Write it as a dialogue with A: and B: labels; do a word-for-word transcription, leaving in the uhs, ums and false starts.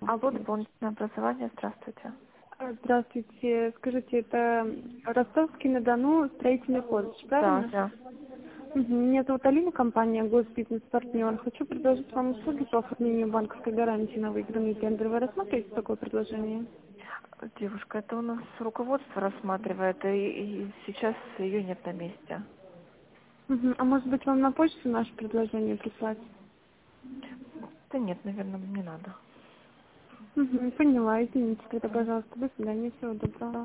A: Алло, дополнительное образование, здравствуйте.
B: А, Здравствуйте. Скажите, это Ростовский-на-Дону строительный колледж,
A: Да,
B: правильно?
A: да.
B: Мгм. Меня зовут Алина, компания Госбизнес-партнер. Хочу предложить вам услуги по оформлению банковской гарантии на выигранный тендер. Вы рассматриваете такое предложение?
A: Девушка, это у нас руководство рассматривает, и, и сейчас ее нет на месте.
B: Мгм. А может быть, вам на почту наше предложение прислать?
A: Да нет, наверное, не надо.
B: Мгм. Поняла, извините тогда, пожалуйста. До свидания, всего доброго.